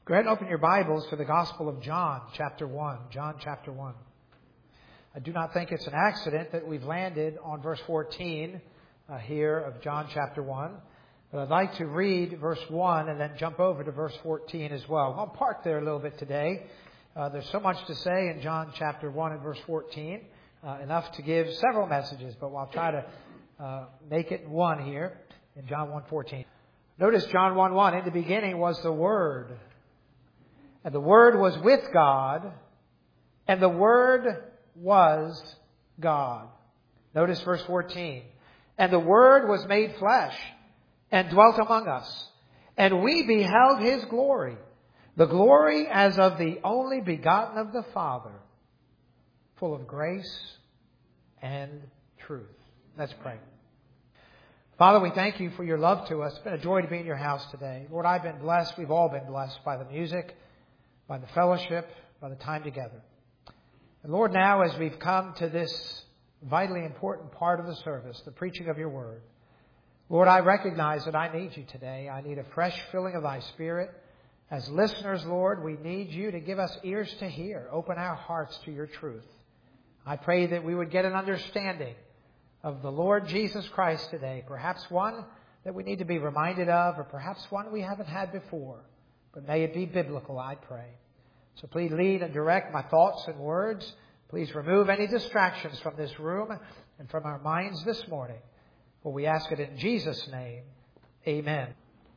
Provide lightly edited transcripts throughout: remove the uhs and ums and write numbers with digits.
Go ahead and open your Bibles to the Gospel of John, chapter 1. John, chapter 1. I do not think it's an accident that we've landed on verse 14 here of John, chapter 1. But I'd like to read verse 1 and then jump over to verse 14 as well. I'll park there a little bit today. There's so much to say in John, chapter 1 and verse 14. Enough to give several messages, but I'll try to make it one here in John 1:14. Notice John 1:1. In the beginning was the Word. And the Word was with God, and the Word was God. Notice verse 14. And the Word was made flesh, and dwelt among us. And we beheld His glory, the glory as of the only begotten of the Father, full of grace and truth. Let's pray. Father, we thank You for Your love to us. It's been a joy to be in Your house today. Lord, I've been blessed. We've all been blessed by the music, by the fellowship, by the time together. And Lord, now as we've come to this vitally important part of the service, the preaching of Your Word, Lord, I recognize that I need You today. I need a fresh filling of Thy Spirit. As listeners, Lord, we need You to give us ears to hear. Open our hearts to Your truth. I pray that we would get an understanding of the Lord Jesus Christ today. Perhaps one that we need to be reminded of, or perhaps one we haven't had before. But may it be biblical, I pray. So please lead and direct my thoughts and words. Please remove any distractions from this room and from our minds this morning. For we ask it in Jesus' name. Amen.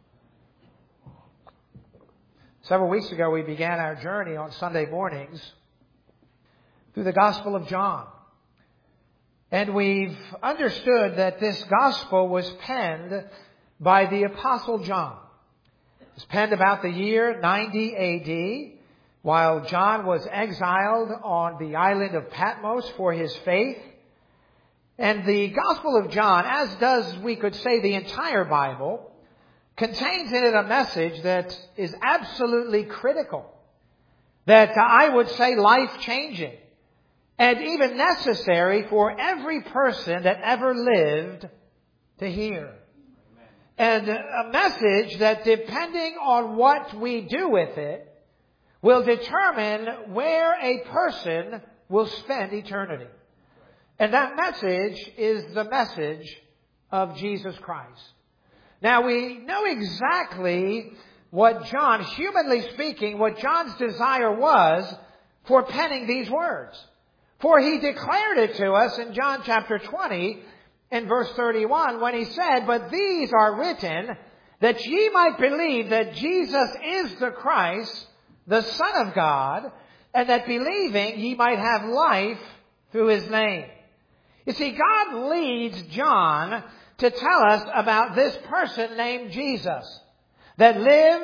Several weeks ago, we began our journey on Sunday mornings through the Gospel of John. And we've understood that this Gospel was penned by the Apostle John. It was penned about the year 90 A.D., while John was exiled on the island of Patmos for his faith. And the Gospel of John, as does, we could say, the entire Bible, contains in it a message that is absolutely critical, that I would say life-changing, and even necessary for every person that ever lived to hear. And a message that, depending on what we do with it, will determine where a person will spend eternity. And that message is the message of Jesus Christ. Now, we know exactly what John, humanly speaking, what John's desire was for penning these words. For he declared it to us in John chapter 20 in verse 31 when he said, "But these are written that ye might believe that Jesus is the Christ, the Son of God, and that believing ye might have life through His name." You see, God leads John to tell us about this person named Jesus that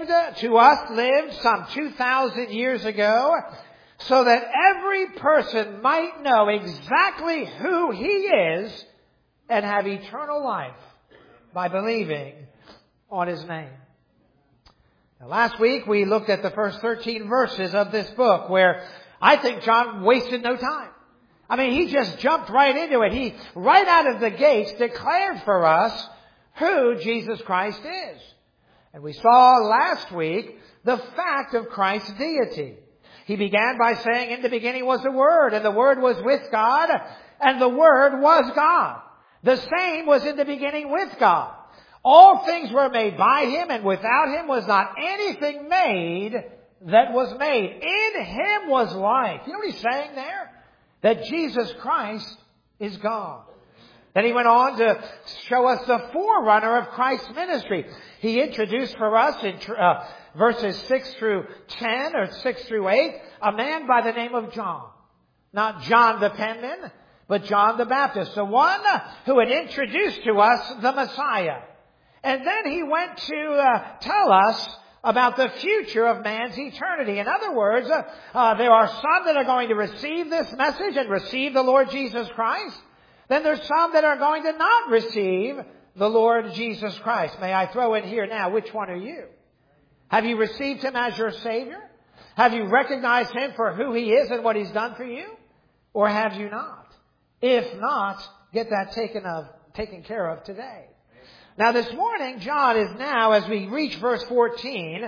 lived some 2,000 years ago, so that every person might know exactly who He is and have eternal life by believing on His name. Now, last week we looked at the first 13 verses of this book, where I think John wasted no time. I mean, he just jumped right into it. He, right out of the gates, declared for us who Jesus Christ is. And we saw last week the fact of Christ's deity. He began by saying, "In the beginning was the Word, and the Word was with God, and the Word was God. The same was in the beginning with God. All things were made by Him, and without Him was not anything made that was made. In Him was life." You know what he's saying there? That Jesus Christ is God. Then he went on to show us the forerunner of Christ's ministry. He introduced for us in verses 6 through 10 or 6 through 8, a man by the name of John. Not John the penman, but John the Baptist, the one who had introduced to us the Messiah. And then he went to tell us about the future of man's eternity. In other words, there are some that are going to receive this message and receive the Lord Jesus Christ. Then there's some that are going to not receive the Lord Jesus Christ. May I throw in here now, which one are you? Have you received Him as your Savior? Have you recognized Him for who He is and what He's done for you? Or have you not? If not, get that taken care of today. Now this morning, John is now, as we reach verse 14,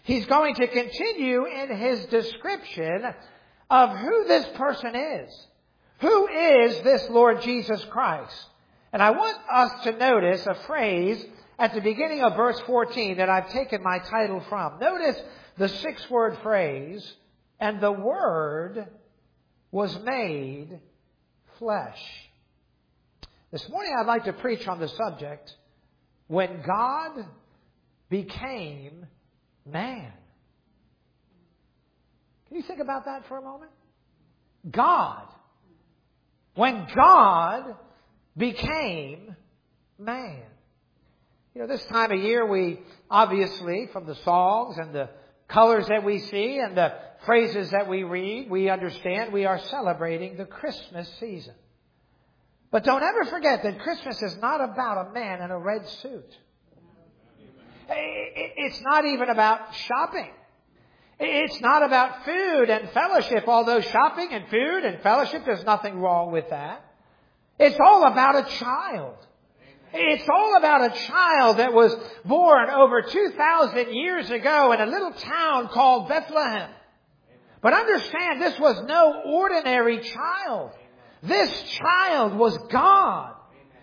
he's going to continue in his description of who this person is. Who is this Lord Jesus Christ? And I want us to notice a phrase at the beginning of verse 14 that I've taken my title from. Notice the 6-word phrase, and the Word was made flesh. This morning I'd like to preach on the subject, when God became man. Can you think about that for a moment? God. When God became man. You know, this time of year we obviously, from the songs and the colors that we see and the phrases that we read, we understand we are celebrating the Christmas season. But don't ever forget that Christmas is not about a man in a red suit. It's not even about shopping. It's not about food and fellowship, although shopping and food and fellowship, there's nothing wrong with that. It's all about a child. It's all about a child that was born over 2,000 years ago in a little town called Bethlehem. But understand, this was no ordinary child. This child was God.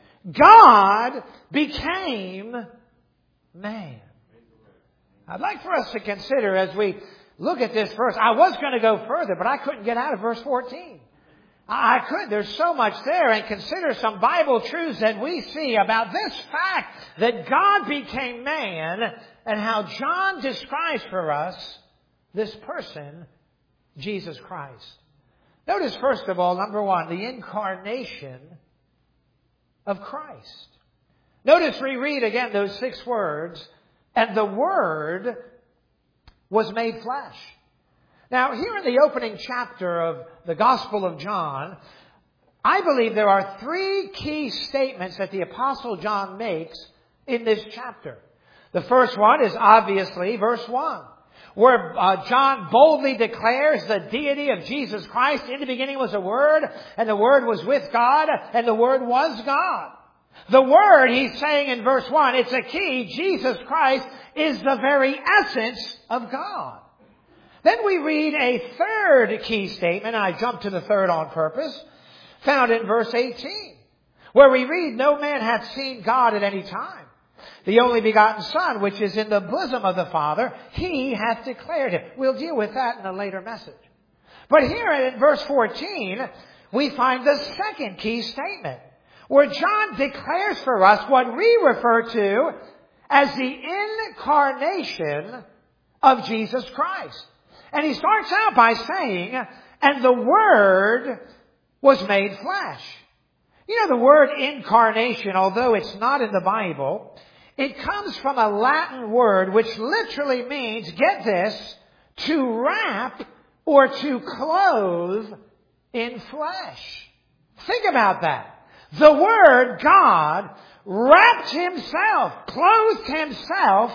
God became man. I'd like for us to consider as we look at this verse. I was going to go further, but I couldn't get out of verse 14. I could. There's so much there. And consider some Bible truths that we see about this fact that God became man and how John describes for us this person, Jesus Christ. Notice, first of all, number one, the incarnation of Christ. Notice we read again those 6 words, and the Word was made flesh. Now, here in the opening chapter of the Gospel of John, I believe there are 3 key statements that the Apostle John makes in this chapter. The first one is obviously verse 1, where John boldly declares the deity of Jesus Christ. In the beginning was a Word, and the Word was with God, and the Word was God. The Word, he's saying in verse 1, it's a key. Jesus Christ is the very essence of God. Then we read a third key statement, and I jump to the third on purpose, found in verse 18, where we read, no man hath seen God at any time. The only begotten Son, which is in the bosom of the Father, He hath declared Him. We'll deal with that in a later message. But here in verse 14, we find the second key statement, where John declares for us what we refer to as the incarnation of Jesus Christ. And he starts out by saying, and the Word was made flesh. You know, the word incarnation, although it's not in the Bible, it comes from a Latin word which literally means, get this, to wrap or to clothe in flesh. Think about that. The Word, God, wrapped Himself, clothed Himself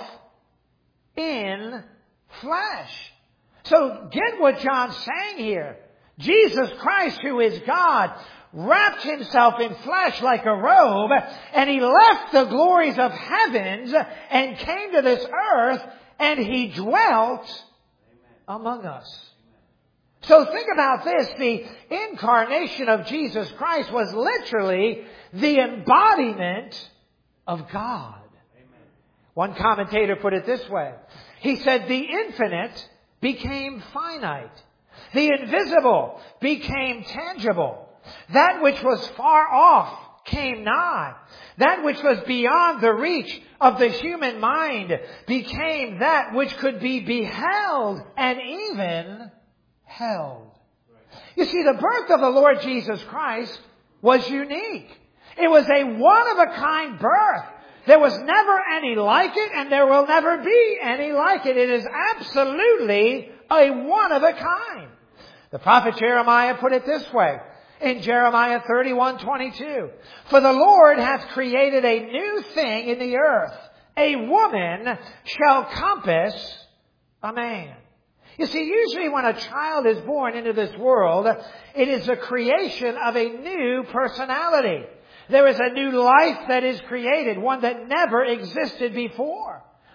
in flesh. So get what John's saying here. Jesus Christ, who is God, wrapped Himself in flesh like a robe, and He left the glories of heavens and came to this earth, and He dwelt among us. So think about this. The incarnation of Jesus Christ was literally the embodiment of God. One commentator put it this way. He said, the infinite became finite. The invisible became tangible. That which was far off came nigh. That which was beyond the reach of the human mind became that which could be beheld and even held. You see, the birth of the Lord Jesus Christ was unique. It was a one-of-a-kind birth. There was never any like it, and there will never be any like it. It is absolutely a one-of-a-kind. The prophet Jeremiah put it this way in Jeremiah 31:22. For the Lord hath created a new thing in the earth. A woman shall compass a man. You see, usually when a child is born into this world, it is a creation of a new personality. There is a new life that is created, one that never existed before.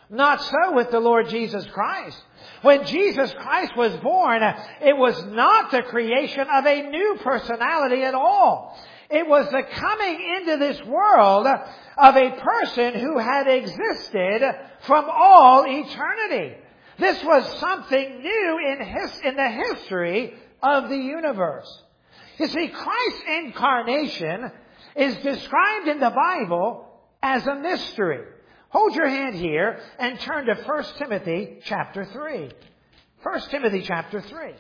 Not so with the Lord Jesus Christ. When Jesus Christ was born, it was not the creation of a new personality at all. It was the coming into this world of a person who had existed from all eternity. This was something new in the history of the universe. You see, Christ's incarnation is described in the Bible as a mystery. Hold your hand here and turn to 1 Timothy chapter 3. 1 Timothy chapter 3.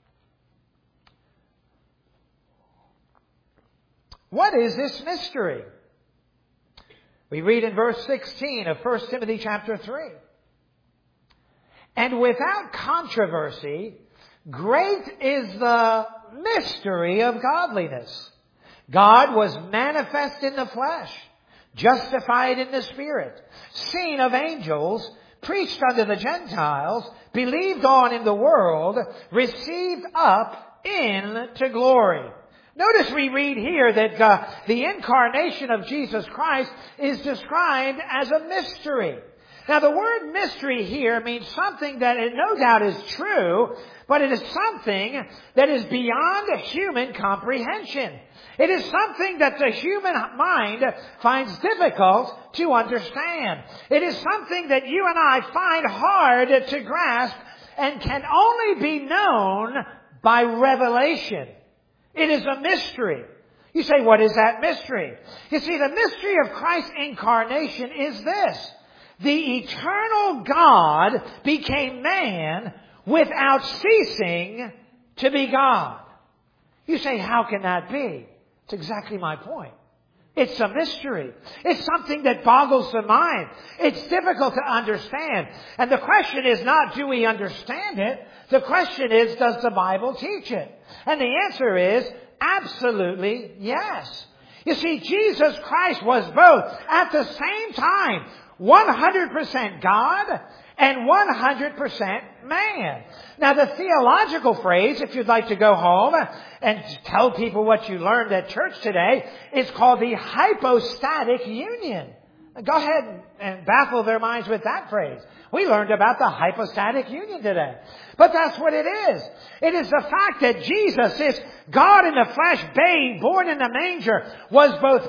What is this mystery? We read in verse 16 of 1 Timothy chapter 3. And without controversy, great is the mystery of godliness. God was manifest in the flesh, justified in the Spirit, seen of angels, preached unto the Gentiles, believed on in the world, received up into glory. Notice we read here that the incarnation of Jesus Christ is described as a mystery. Now the word mystery here means something that no doubt is true, but it is something that is beyond human comprehension. It is something that the human mind finds difficult to understand. It is something that you and I find hard to grasp and can only be known by revelation. It is a mystery. You say, what is that mystery? You see, the mystery of Christ's incarnation is this. The eternal God became man without ceasing to be God. You say, how can that be? It's exactly my point. It's a mystery. It's something that boggles the mind. It's difficult to understand. And the question is not, do we understand it? The question is, does the Bible teach it? And the answer is, absolutely yes. You see, Jesus Christ was both at the same time 100% God and 100% man. Now the theological phrase, if you'd like to go home and tell people what you learned at church today, is called the hypostatic union. Go ahead and baffle their minds with that phrase. We learned about the hypostatic union today. But that's what it is. It is the fact that Jesus is God in the flesh, babe, born in the manger, was both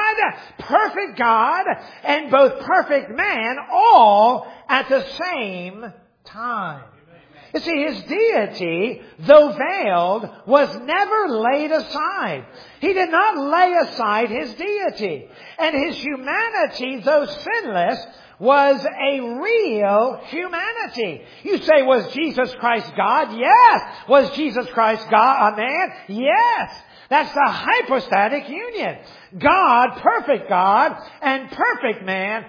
God, and both perfect man, all at the same time. You see, His deity, though veiled, was never laid aside. He did not lay aside His deity. And His humanity, though sinless, was a real humanity. You say, was Jesus Christ God? Yes. Was Jesus Christ God, a man? Yes. That's the hypostatic union. God, and perfect man,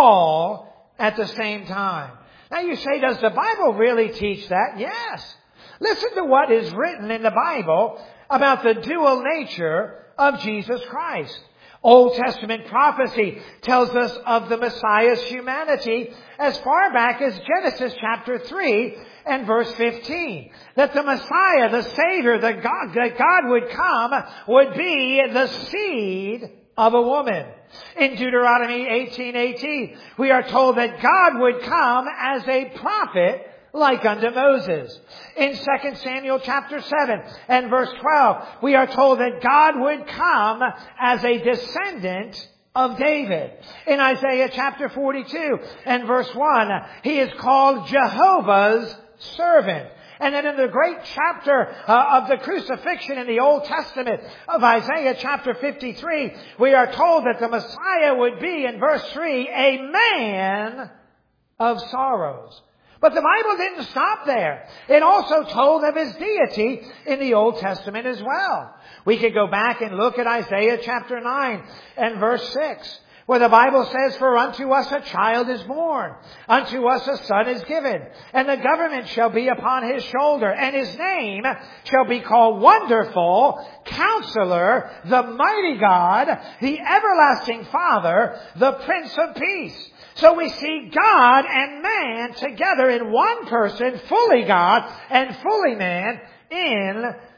all at the same time. Now you say, does the Bible really teach that? Yes. Listen to what is written in the Bible about the dual nature of Jesus Christ. Old Testament prophecy tells us of the Messiah's humanity as far back as Genesis chapter 3 and verse 15. That the Messiah, the Savior, that God would come, would be the seed of a woman. In Deuteronomy 18:18, we are told that God would come as a prophet like unto Moses. In 2 Samuel chapter 7 and verse 12, we are told that God would come as a descendant of David. In Isaiah chapter 42 and verse 1, He is called Jehovah's servant. And then in the great chapter of the crucifixion in the Old Testament of Isaiah chapter 53, we are told that the Messiah would be, in verse 3, a man of sorrows. But the Bible didn't stop there. It also told of His deity in the Old Testament as well. We could go back and look at Isaiah chapter 9 and verse 6. Where the Bible says, for unto us a child is born, unto us a son is given, and the government shall be upon His shoulder, and His name shall be called Wonderful, Counselor, the Mighty God, the Everlasting Father, the Prince of Peace. So we see God and man together in one person, fully God and fully man, in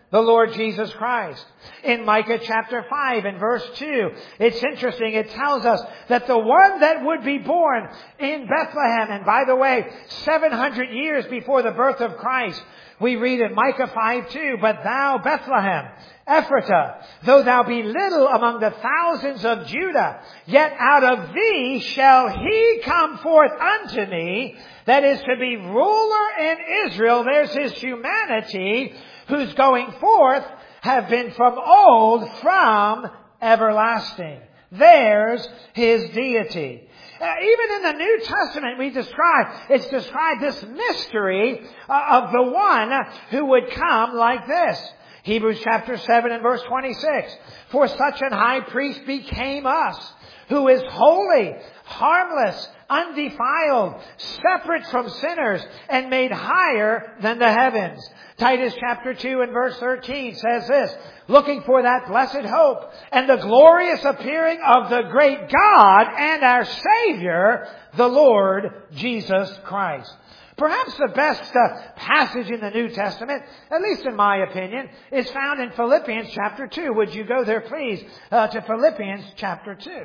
the Lord Jesus Christ. In Micah chapter 5 and verse 2, it's interesting. It tells us that the one that would be born in Bethlehem, and by the way, 700 years before the birth of Christ, we read in Micah 5:2, "But thou, Bethlehem, Ephratah, though thou be little among the thousands of Judah, yet out of thee shall he come forth unto me, that is to be ruler in Israel." There's his humanity, whose going forth have been from old, from everlasting. There's his deity. Even in the New Testament, it's described this mystery of the one who would come like this. Hebrews chapter 7 and verse 26. "For such an high priest became us, who is holy, harmless, undefiled, separate from sinners, and made higher than the heavens." Titus chapter 2 and verse 13 says this, "Looking for that blessed hope and the glorious appearing of the great God and our Savior, the Lord Jesus Christ." Perhaps the best passage in the New Testament, at least in my opinion, is found in Philippians chapter 2. Would you go there, please, to Philippians chapter 2.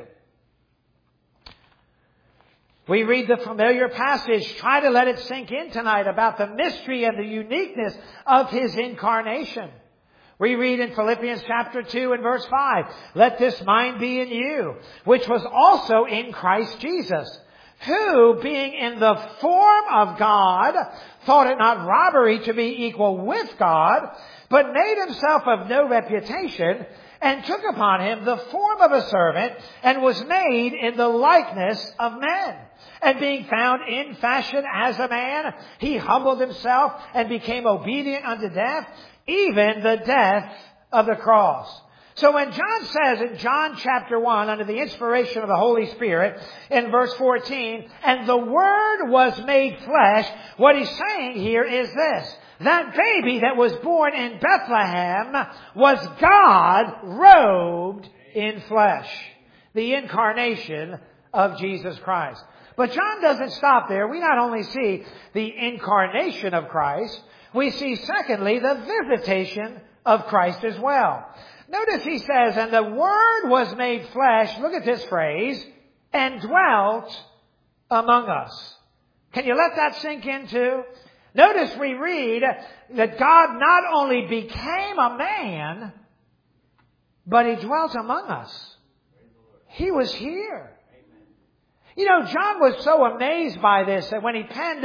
We read the familiar passage. Try to let it sink in tonight about the mystery and the uniqueness of His incarnation. We read in Philippians chapter 2 and verse 5, "Let this mind be in you, which was also in Christ Jesus, who, being in the form of God, thought it not robbery to be equal with God, but made himself of no reputation, and took upon him the form of a servant, and was made in the likeness of men. And being found in fashion as a man, he humbled himself and became obedient unto death, even the death of the cross." So when John says in John chapter 1, under the inspiration of the Holy Spirit, in verse 14, "And the Word was made flesh," what he's saying here is this: that baby that was born in Bethlehem was God robed in flesh. The incarnation of Jesus Christ. But John doesn't stop there. We not only see the incarnation of Christ, we see secondly the visitation of Christ as well. Notice he says, "And the Word was made flesh," look at this phrase, "and dwelt among us." Can you let that sink in too? Notice we read that God not only became a man, but He dwelt among us. He was here. You know, John was so amazed by this that when he penned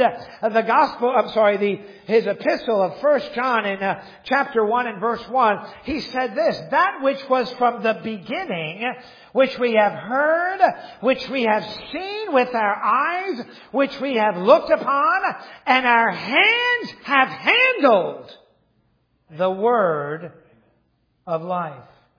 his epistle of 1 John in chapter 1 and verse 1, he said this: "That which was from the beginning, which we have heard, which we have seen with our eyes, which we have looked upon, and our hands have handled the word of life."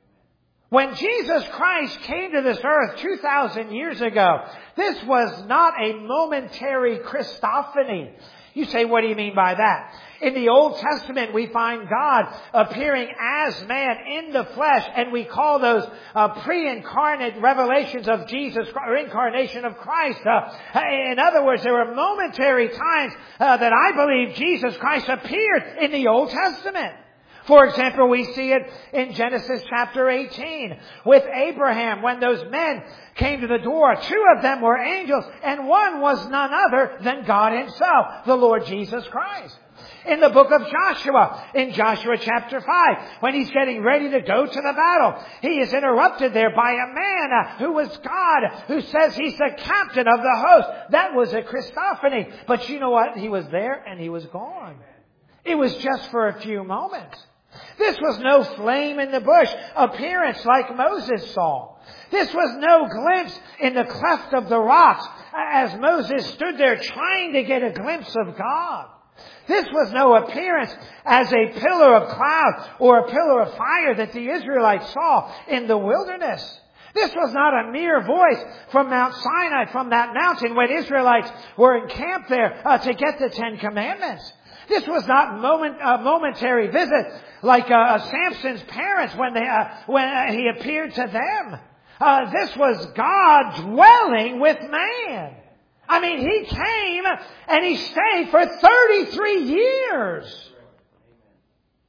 When Jesus Christ came to this earth 2,000 years ago, this was not a momentary Christophany. You say, what do you mean by that? In the Old Testament, we find God appearing as man in the flesh, and we call those pre-incarnate revelations of Jesus, or incarnation of Christ. In other words, there were momentary times that I believe Jesus Christ appeared in the Old Testament. For example, we see it in Genesis chapter 18 with Abraham when those men came to the door. 2 of them were angels, and one was none other than God Himself, the Lord Jesus Christ. In the book of Joshua, in Joshua chapter 5, when he's getting ready to go to the battle, he is interrupted there by a man who was God, who says he's the captain of the host. That was a Christophany. But you know what? He was there and he was gone. It was just for a few moments. This was no flame in the bush appearance like Moses saw. This was no glimpse in the cleft of the rocks as Moses stood there trying to get a glimpse of God. This was no appearance as a pillar of cloud or a pillar of fire that the Israelites saw in the wilderness. This was not a mere voice from Mount Sinai, from that mountain when Israelites were encamped there to get the 10 Commandments. This was not a momentary visit like Samson's parents when he appeared to them. This was God dwelling with man. I mean, He came and He stayed for 33 years.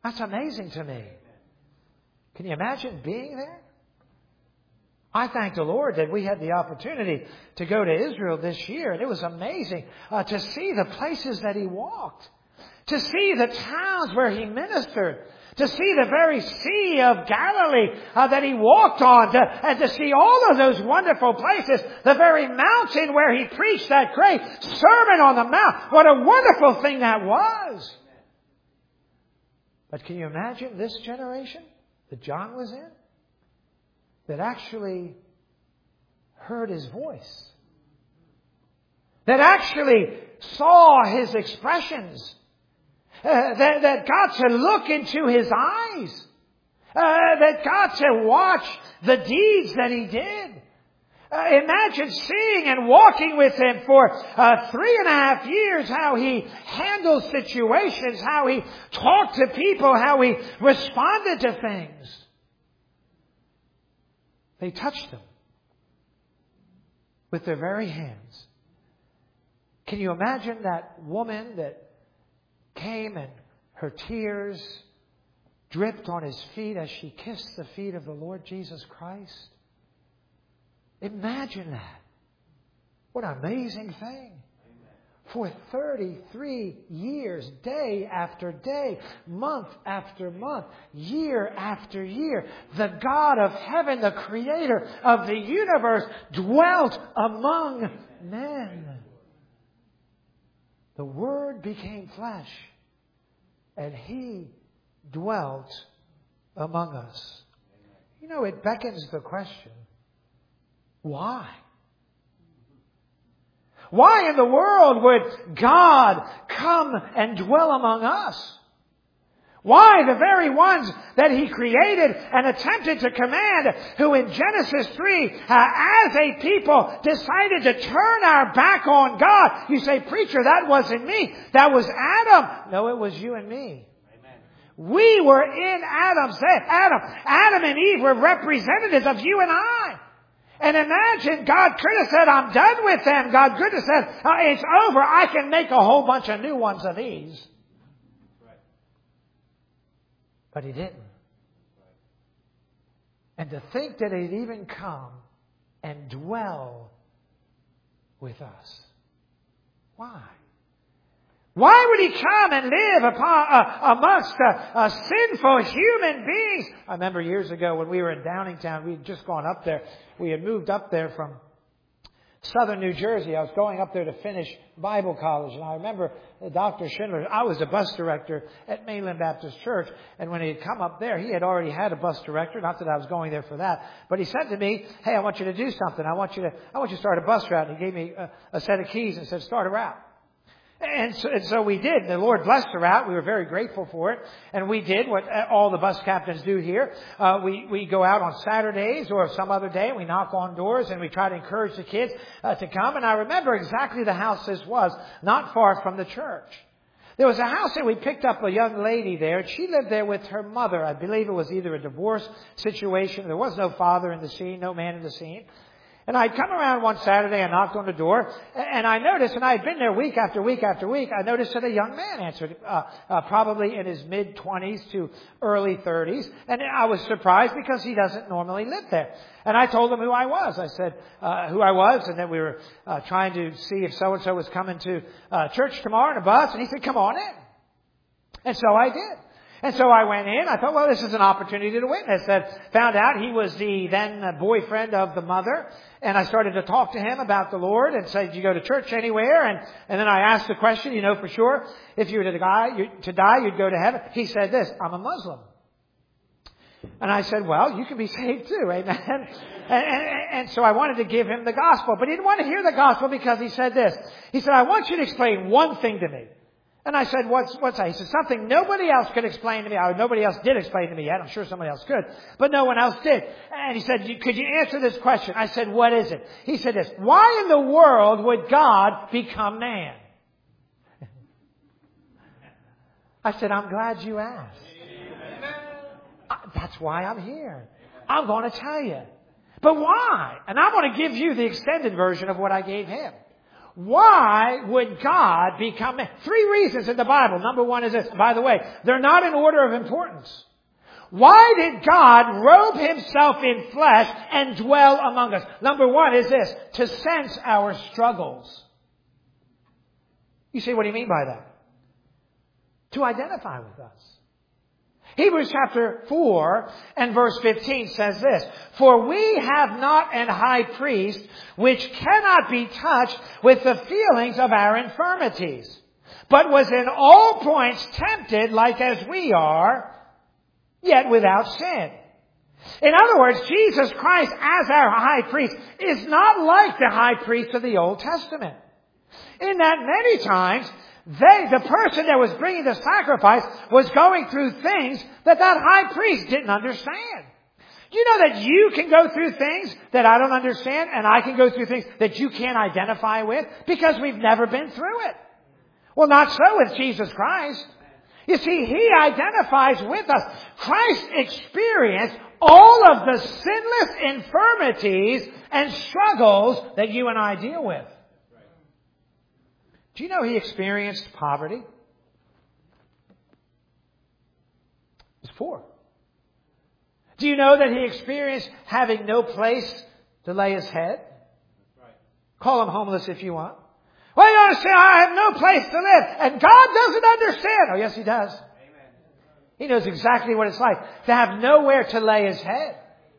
That's amazing to me. Can you imagine being there? I thank the Lord that we had the opportunity to go to Israel this year. And it was amazing to see the places that He walked. To see the towns where He ministered. To see the very Sea of Galilee that He walked on. And to see all of those wonderful places. The very mountain where He preached that great Sermon on the Mount. What a wonderful thing that was. But can you imagine this generation that John was in? That actually heard His voice. That actually saw His expressions. That got to look into His eyes. That got to watch the deeds that He did. Imagine seeing and walking with Him for 3.5 years, how He handled situations, how He talked to people, how He responded to things. They touched Him with their very hands. Can you imagine that woman that came and her tears dripped on His feet as she kissed the feet of the Lord Jesus Christ? Imagine that. What an amazing thing. For 33 years, day after day, month after month, year after year, the God of heaven, the Creator of the universe, dwelt among men. The Word became flesh, and He dwelt among us. You know, it beckons the question, why? Why in the world would God come and dwell among us? Why the very ones that He created and attempted to command, who in Genesis 3, as a people, decided to turn our back on God? You say, preacher, that wasn't me. That was Adam. No, it was you and me. Amen. We were in Adam's head. Adam and Eve were representatives of you and I. And imagine God could have said, I'm done with them. God could have said, it's over. I can make a whole bunch of new ones of these. But He didn't. And to think that He'd even come and dwell with us. Why? Why would He come and live amongst sinful human beings? I remember years ago when we were in Downingtown, we had just gone up there. We had moved up there from southern New Jersey. I was going up there to finish Bible college. And I remember Dr. Schindler, I was a bus director at Mainland Baptist Church. And when he had come up there, he had already had a bus director. Not that I was going there for that. But he said to me, hey, I want you to do something. I want you to start a bus route. And he gave me a set of keys and said, start a route. And so we did. The Lord blessed the route. We were very grateful for it. And we did what all the bus captains do here. We go out on Saturdays or some other day. We knock on doors and we try to encourage the kids to come. And I remember exactly the house this was, not far from the church. There was a house that we picked up a young lady there. And she lived there with her mother. I believe it was either a divorce situation. There was no father in the scene, no man in the scene. And I'd come around one Saturday and knocked on the door, and I noticed, and I had been there week after week after week, I noticed that a young man answered, probably in his mid-20s to early 30s, and I was surprised because he doesn't normally live there. And I told him who I was. I said who I was, and that we were trying to see if so-and-so was coming to church tomorrow in a bus, and he said, come on in. And so I did. And so I went in. I thought, well, this is an opportunity to witness. Found out he was the then boyfriend of the mother. And I started to talk to him about the Lord and said, do you go to church anywhere? And then I asked the question, you know for sure, if you were to die, you'd go to heaven. He said this, I'm a Muslim. And I said, well, you can be saved too, amen. And so I wanted to give him the gospel. But he didn't want to hear the gospel because he said this. He said, I want you to explain one thing to me. And I said, what's that? He said, something nobody else could explain to me. Nobody else did explain to me yet. I'm sure somebody else could. But no one else did. And he said, could you answer this question? I said, what is it? He said this, why in the world would God become man? I said, I'm glad you asked. That's why I'm here. I'm going to tell you. But why? And I'm going to give you the extended version of what I gave him. Why would God become man? 3 reasons in the Bible. Number 1 is this. By the way, they're not in order of importance. Why did God robe himself in flesh and dwell among us? Number 1 is this. To sense our struggles. You say, what do you mean by that? To identify with us. Hebrews chapter 4 and verse 15 says this, "For we have not an high priest which cannot be touched with the feelings of our infirmities, but was in all points tempted like as we are, yet without sin." In other words, Jesus Christ as our high priest is not like the high priest of the Old Testament. In that many times, the person that was bringing the sacrifice was going through things that high priest didn't understand. Do you know that you can go through things that I don't understand, and I can go through things that you can't identify with because we've never been through it? Well, not so with Jesus Christ. You see, He identifies with us. Christ experienced all of the sinless infirmities and struggles that you and I deal with. Do you know He experienced poverty? He was poor. Do you know that He experienced having no place to lay His head? Call Him homeless if you want. Well, you understand, I have no place to live. And God doesn't understand. Oh, yes, He does. Amen. He knows exactly what it's like to have nowhere to lay His head.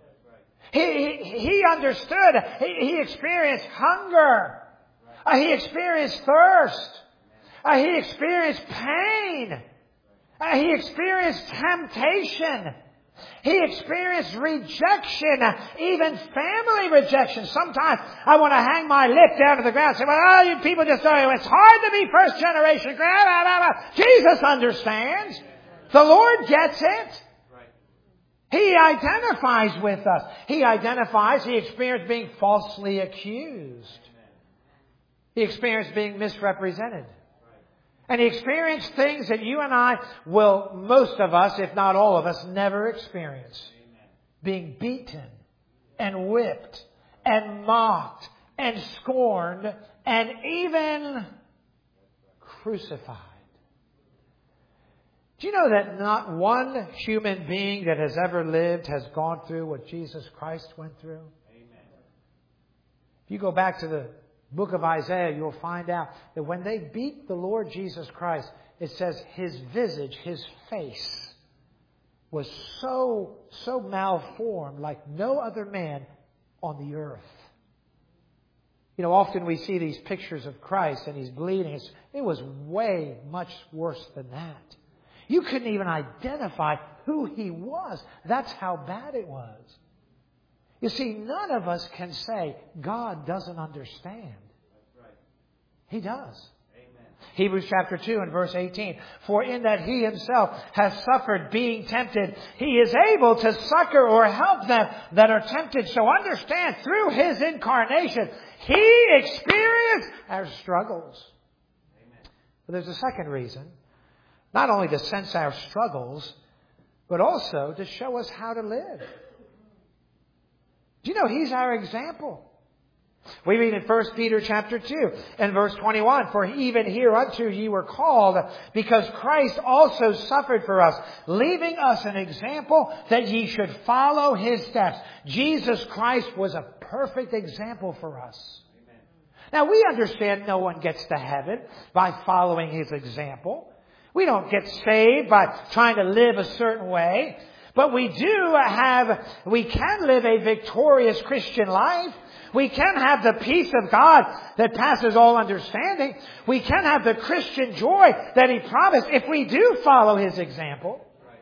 He understood. He experienced hunger. He experienced thirst. He experienced pain. He experienced temptation. He experieed rejection, even family rejection. Sometimes I want to hang my lip down to the ground and say, well, you people just don't know. It's hard to be first generation. Jesus understands. The Lord gets it. He identifies with us. He experienced being falsely accused. He experienced being misrepresented. And He experienced things that you and I will, most of us, if not all of us, never experience. Amen. Being beaten and whipped and mocked and scorned and even crucified. Do you know that not one human being that has ever lived has gone through what Jesus Christ went through? Amen. If you go back to the book of Isaiah, you'll find out that when they beat the Lord Jesus Christ, it says His visage, His face, was so malformed like no other man on the earth. You know, often we see these pictures of Christ and He's bleeding. It was way much worse than that. You couldn't even identify who He was. That's how bad it was. You see, none of us can say God doesn't understand. He does. Amen. Hebrews chapter 2 and verse 18. "For in that He Himself has suffered being tempted, He is able to succor or help them that are tempted." So understand, through His incarnation, He experienced our struggles. Amen. But there's a second reason. Not only to sense our struggles, but also to show us how to live. Do you know He's our example? We read in 1 Peter chapter 2 and verse 21, "For even hereunto ye were called, because Christ also suffered for us, leaving us an example that ye should follow His steps." Jesus Christ was a perfect example for us. Amen. Now we understand no one gets to heaven by following His example. We don't get saved by trying to live a certain way. But we can live a victorious Christian life. We can have the peace of God that passes all understanding. We can have the Christian joy that He promised if we do follow His example. Right.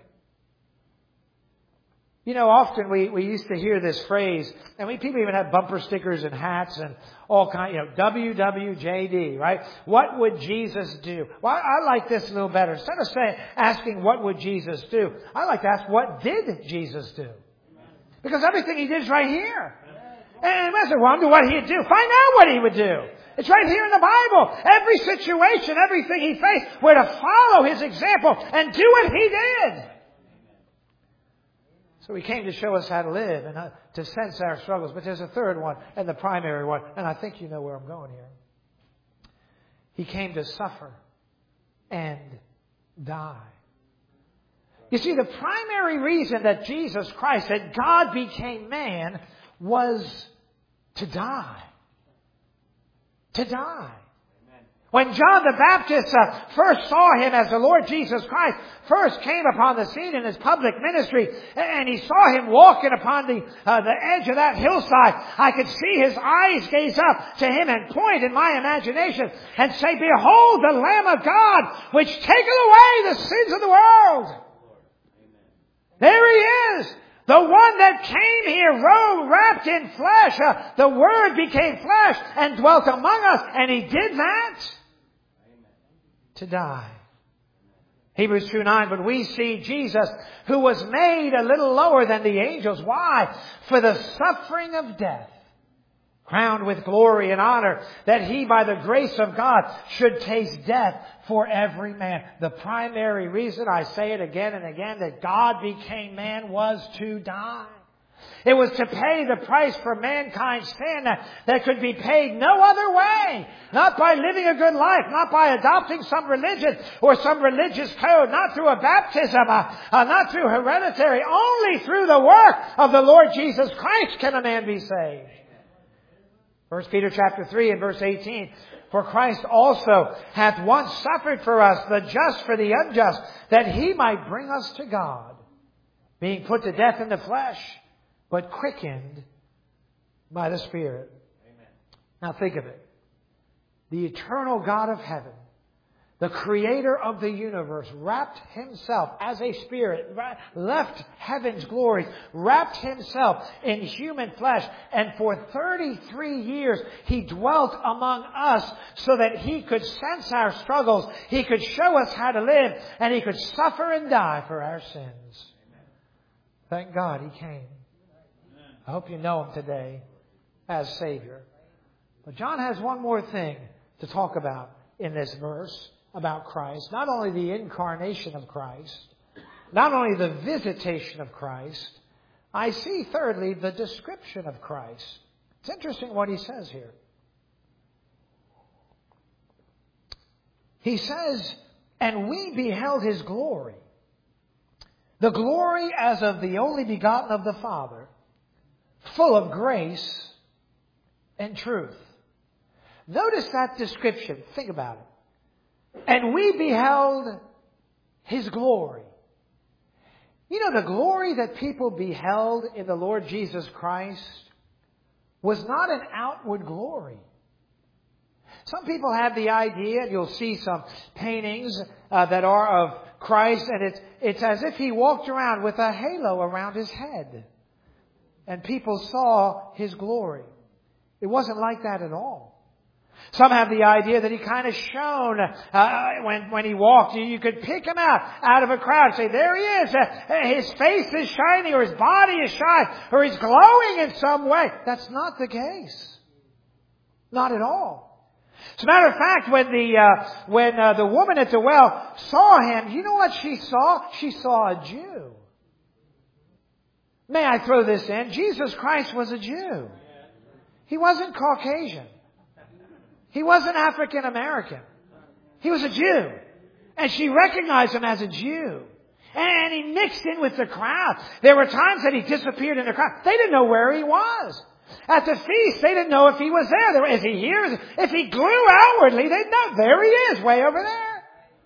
You know, often we used to hear this phrase, and people even have bumper stickers and hats and all kind, WWJD, right? What would Jesus do? Well, I like this a little better. Instead of asking what would Jesus do, I like to ask what did Jesus do? Because everything He did is right here. And I said, well, I wonder what He'd do. Find out what He would do. It's right here in the Bible. Every situation, everything He faced, we're to follow His example and do what He did. So He came to show us how to live and to sense our struggles. But there's a third one and the primary one. And I think you know where I'm going here. He came to suffer and die. You see, the primary reason that Jesus Christ, that God became man, was to die. To die. When John the Baptist first saw Him as the Lord Jesus Christ, first came upon the scene in His public ministry, and he saw Him walking upon the edge of that hillside, I could see His eyes gaze up to Him and point in my imagination and say, "Behold the Lamb of God, which taketh away the sins of the world." There He is. The one that came here, wrapped in flesh. The Word became flesh and dwelt among us. And He did that to die. Hebrews 2:9, but we see Jesus, who was made a little lower than the angels. Why? For the suffering of death, crowned with glory and honor, that He, by the grace of God, should taste death for every man. The primary reason, I say it again and again, that God became man was to die. It was to pay the price for mankind's sin that could be paid no other way. Not by living a good life, not by adopting some religion or some religious code, not through a baptism, not through hereditary. Only through the work of the Lord Jesus Christ can a man be saved. 1 Peter chapter 3 and verse 18. For Christ also hath once suffered for us, the just for the unjust, that He might bring us to God, being put to death in the flesh, but quickened by the Spirit. Amen. Now think of it. The eternal God of heaven, the Creator of the universe, wrapped Himself as a spirit, left heaven's glory, wrapped Himself in human flesh, and for 33 years He dwelt among us so that He could sense our struggles, He could show us how to live, and He could suffer and die for our sins. Thank God He came. I hope you know Him today as Savior. But John has one more thing to talk about in this verse about Christ. Not only the incarnation of Christ, not only the visitation of Christ, I see thirdly the description of Christ. It's interesting what he says here. He says, and we beheld His glory, the glory as of the only begotten of the Father, full of grace and truth. Notice that description. Think about it. And we beheld His glory. You know, the glory that people beheld in the Lord Jesus Christ was not an outward glory. Some people have the idea, and you'll see some paintings that are of Christ, and it's as if He walked around with a halo around His head. And people saw His glory. It wasn't like that at all. Some have the idea that He kind of shone when He walked. You could pick Him out of a crowd and say, there He is. His face is shining, or His body is shining, or He's glowing in some way. That's not the case. Not at all. As a matter of fact, when the woman at the well saw Him, you know what she saw? She saw a Jew. May I throw this in? Jesus Christ was a Jew. He wasn't Caucasian. He wasn't African American. He was a Jew. And she recognized Him as a Jew. And He mixed in with the crowd. There were times that He disappeared in the crowd. They didn't know where He was. At the feast, they didn't know if He was there. Is He here? If He grew outwardly, they'd know. There He is, way over there.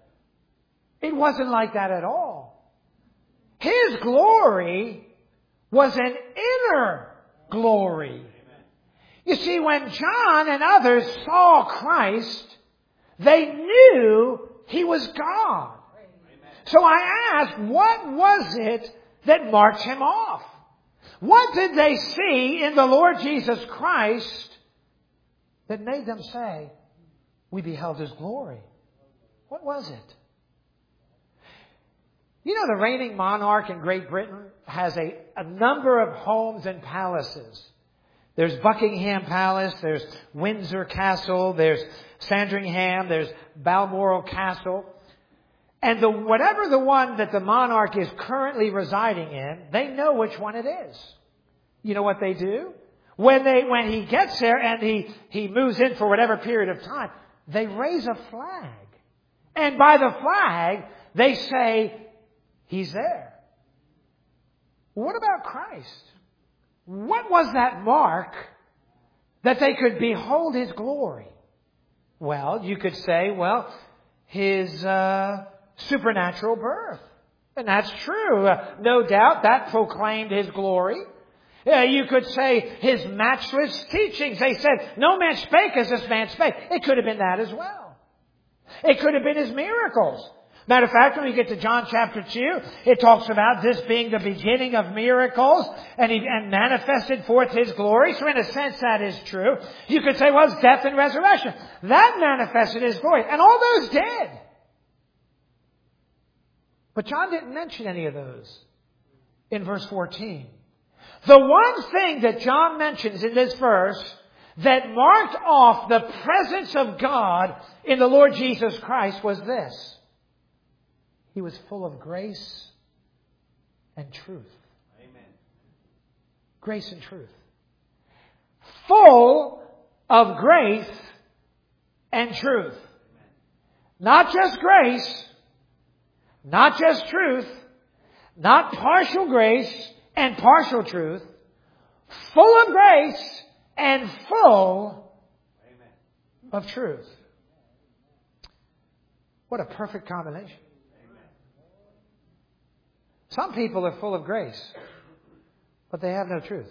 It wasn't like that at all. His glory was an inner glory. You see, when John and others saw Christ, they knew He was God. So I asked, what was it that marked Him off? What did they see in the Lord Jesus Christ that made them say, we beheld His glory? What was it? You know, the reigning monarch in Great Britain has a number of homes and palaces. There's Buckingham Palace, there's Windsor Castle, there's Sandringham, there's Balmoral Castle. And whatever the one that the monarch is currently residing in, they know which one it is. You know what they do? When he gets there and he moves in for whatever period of time, they raise a flag. And by the flag, they say, He's there. What about Christ? What was that mark that they could behold His glory? Well, you could say, His supernatural birth. And that's true. No doubt that proclaimed His glory. You could say His matchless teachings. They said, no man spake as this man spake. It could have been that as well. It could have been His miracles. Matter of fact, when we get to John chapter 2, it talks about this being the beginning of miracles and manifested forth His glory. So in a sense, that is true. You could say, it's death and resurrection. That manifested His glory. And all those did. But John didn't mention any of those in verse 14. The one thing that John mentions in this verse that marked off the presence of God in the Lord Jesus Christ was this. He was full of grace and truth. Amen. Grace and truth. Full of grace and truth. Amen. Not just grace, not just truth, not partial grace and partial truth. Full of grace and full of truth. What a perfect combination. Some people are full of grace, but they have no truth.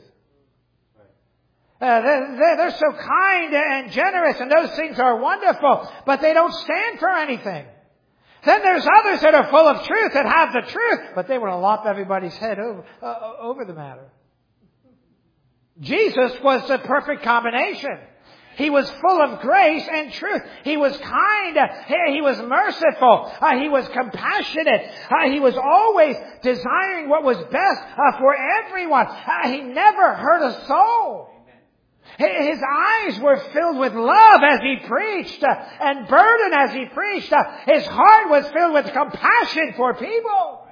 They're so kind and generous, and those things are wonderful, but they don't stand for anything. Then there's others that are full of truth, that have the truth, but they want to lop everybody's head over the matter. Jesus was the perfect combination. He was full of grace and truth. He was kind. He was merciful. He was compassionate. He was always desiring what was best for everyone. He never hurt a soul. His eyes were filled with love as He preached and burden as He preached. His heart was filled with compassion for people.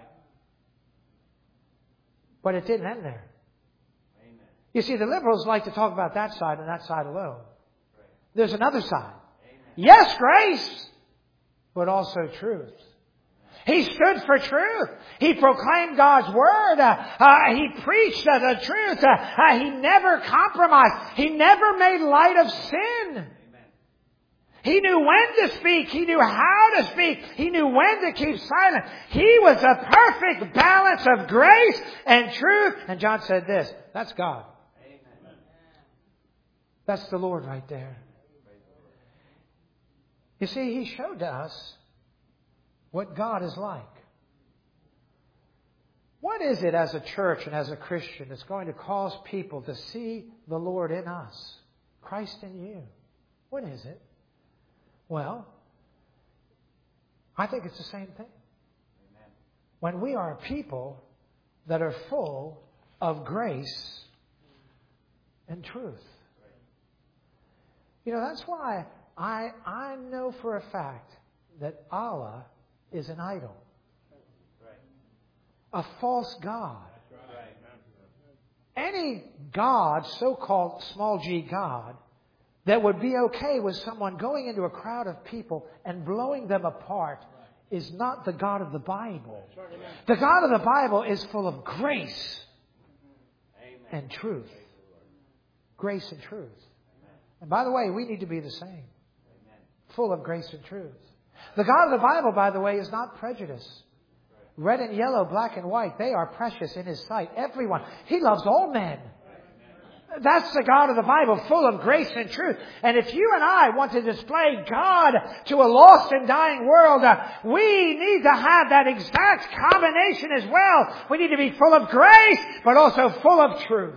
But it didn't end there. You see, the liberals like to talk about that side and that side alone. There's another side. Yes, grace, but also truth. He stood for truth. He proclaimed God's word. He preached the truth. He never compromised. He never made light of sin. He knew when to speak. He knew how to speak. He knew when to keep silent. He was a perfect balance of grace and truth. And John said this, that's God. That's the Lord right there. You see, He showed us what God is like. What is it as a church and as a Christian that's going to cause people to see the Lord in us? Christ in you. What is it? Well, I think it's the same thing. When we are a people that are full of grace and truth. You know, that's why I know for a fact that Allah is an idol. A false God. Any God, so-called small g God, that would be okay with someone going into a crowd of people and blowing them apart is not the God of the Bible. The God of the Bible is full of grace and truth. Grace and truth. And by the way, we need to be the same. Full of grace and truth. The God of the Bible, by the way, is not prejudice. Red and yellow, black and white, they are precious in His sight. Everyone. He loves all men. That's the God of the Bible, full of grace and truth. And if you and I want to display God to a lost and dying world, we need to have that exact combination as well. We need to be full of grace, but also full of truth.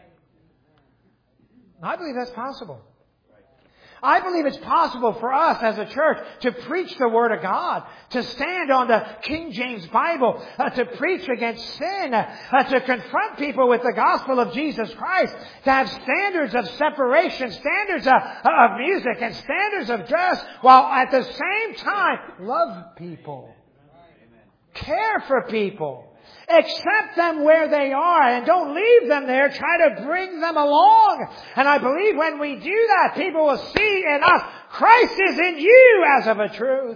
I believe that's possible. I believe it's possible for us as a church to preach the Word of God, to stand on the King James Bible, to preach against sin, to confront people with the gospel of Jesus Christ, to have standards of separation, standards of music, and standards of dress, while at the same time love people, care for people. Accept them where they are and don't leave them there. Try to bring them along. And I believe when we do that, people will see in us Christ is in you as of a truth.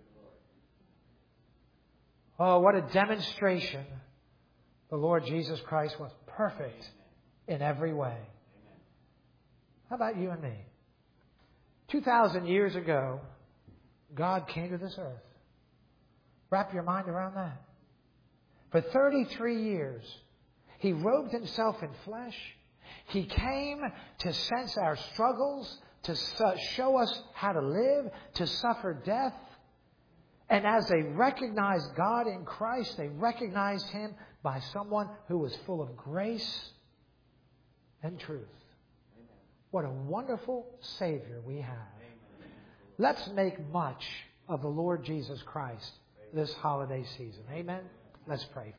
Oh, what a demonstration. The Lord Jesus Christ was perfect in every way. How about you and me? 2,000 years ago, God came to this earth. Wrap your mind around that. For 33 years, He robed Himself in flesh. He came to sense our struggles, to show us how to live, to suffer death. And as they recognized God in Christ, they recognized Him by someone who was full of grace and truth. What a wonderful Savior we have. Let's make much of the Lord Jesus Christ this holiday season. Amen? Let's pray.